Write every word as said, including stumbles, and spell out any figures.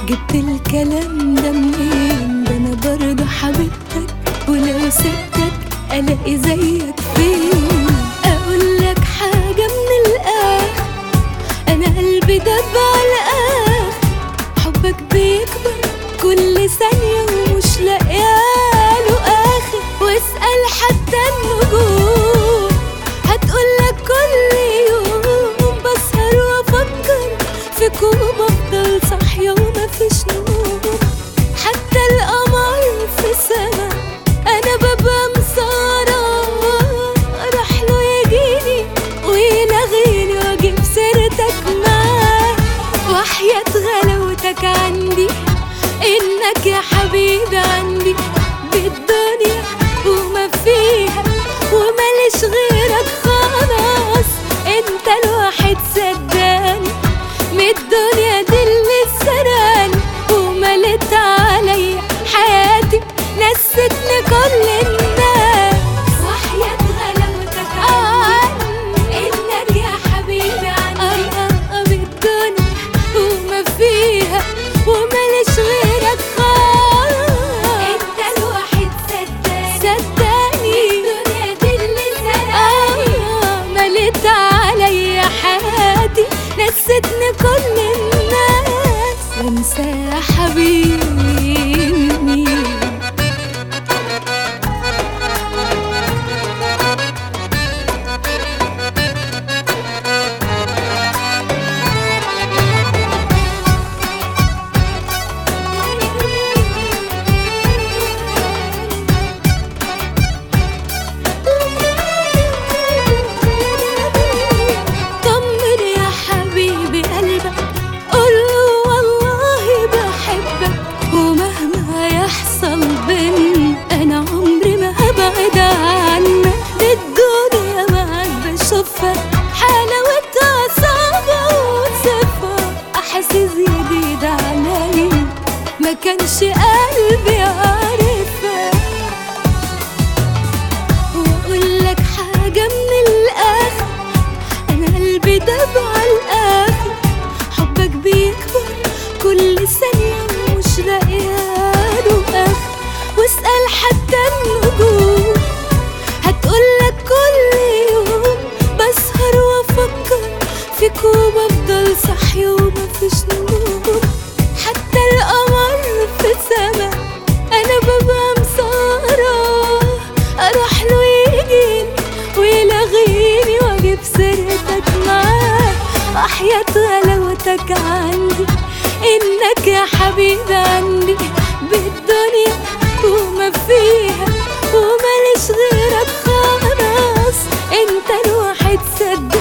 جبت الكلام ده منين؟ ده انا برضه حبيبتك، ولو سبتك الاقي زيك فين؟ اقول لك حاجه من الاخر، انا قلبي دب على الاخر، حبك بيكبر كل ثانيه ومش لاقياله اخر. واسال حتى النجوم هتقولك كل يوم بسهر وافكر فيك وبفضل صاحيه ومفيش نوم. حتى القمر في السما انا ببقى مسهرة، راح له يجيني ويلغيني واجيب سيرتك معاه. وحياة غلاوتك عندي انك يا حبيبي عندي بالدنيا وما فيها، وماليش غيرك خلاص، انت الواحد صدقني من الدنيا دي اللي سرقاني وملت عليا حياتي، نستني كل الناس. وحياة غلاوتك عني انك يا حبيبي عندي بالدنيا وما فيها، وماليش غيرك خالص، انت الواحد صدقني صدقني الدنيا دي اللي سرقاني ملت عليا حياتي، نستني كل الناس وانسى يا حبيبي. أنا عمري ما هبعد عنك، دي الدنيا معاك بشوفها حلاوتها صعبة وصفها أحاسيس جديدة عليا ما كانش قلبي عارفها. وأقولك حاجة من الآخر، أنا قلبي دب على الآخر، حبك بيكبر كل ثانية ومش لاقياله آخر. واسأل حتى النجوم هتقولك كل يوم بسهر وافكر فيك وبفضل صاحية ومفيش نوم. حتى القمر في السما انا ببقى مسهرة، اروح له يجيني ويلغيني واجيب سيرتك معاه. وحياة غلاوتك عندي انك يا حبيبي عندي بالدنيا وما فيها، وماليش غيرك خلاص، انت الواحد صدقني